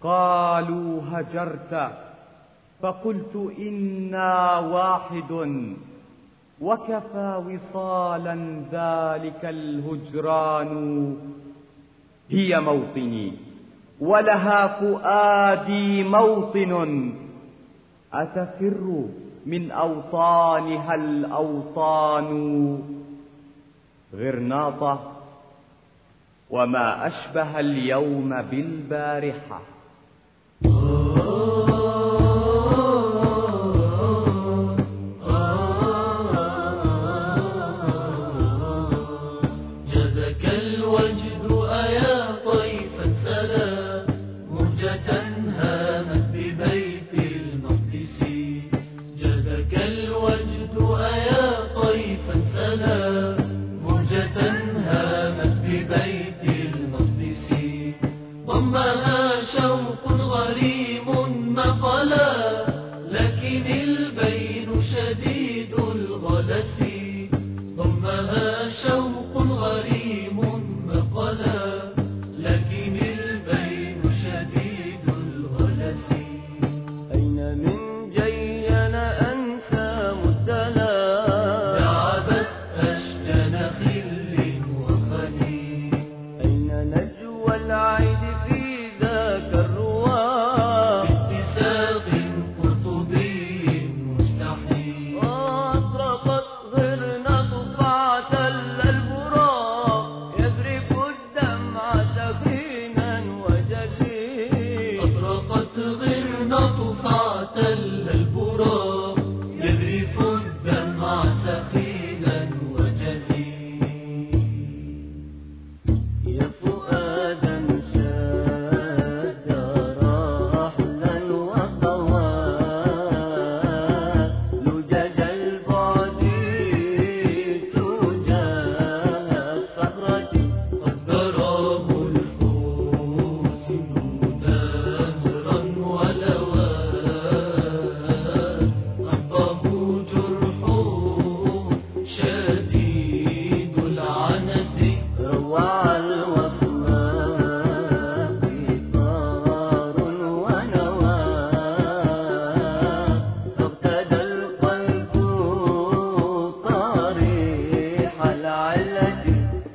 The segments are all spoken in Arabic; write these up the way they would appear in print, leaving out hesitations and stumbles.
قالوا هجرت، فقلت إنا واحد، وكفى وصالا ذلك الهجران. هي موطني ولها فؤادي موطن، أتفر من أوطانها الأوطان. غرناطة وما أشبه اليوم بالبارحة. جذك الوجد أيا طيفا سلا، مهجة هامت ببيت المقدس. جذك الوجد أيا طيفا سلا، مهجة هامت ببيت المقدس. ضمها شوق غريم مقلا، لكن البين شديد الغلس. ضمها شوق غريم مقلا، لكن البين شديد الغلس. أين من جين أنسى مدلا، لعبت أشجن خل وخلي. أين نجوى العيد في ذاك الرواق، باتساق قرطبي مستحيل. أطرقت غرناطة فاعتل البراق، يذرف الدمع سخينا وجزيل. أطرقت غرناطة فاعتل البراق، يذرف الدمع سخينا وجزيل. يا فؤادا شاد رحلا وقوى، لجج البعد تجاه الصخرة. قد براه الحسن دهرا ولوى، أنطه جرح شديد العنت. روع الوصلاء طار ونوى، فاغتدى القلب طريح العلة.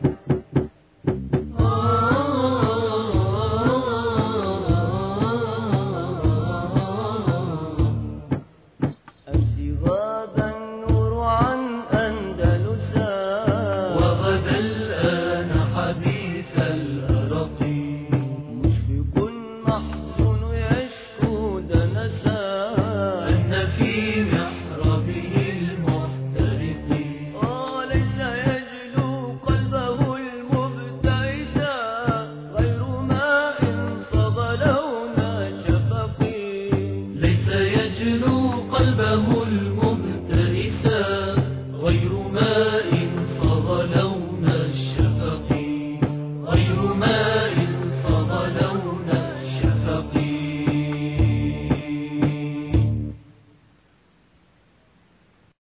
أمس غاب النور عن أندلسا، وغدا الآن حبيس الأرق. مشفق محزون يشكو دنسا، أن في محرابه المحترق. ليس يجلو قلبه المبتئسا، غير ماء صب لون شفق. ليس يجلو قلبه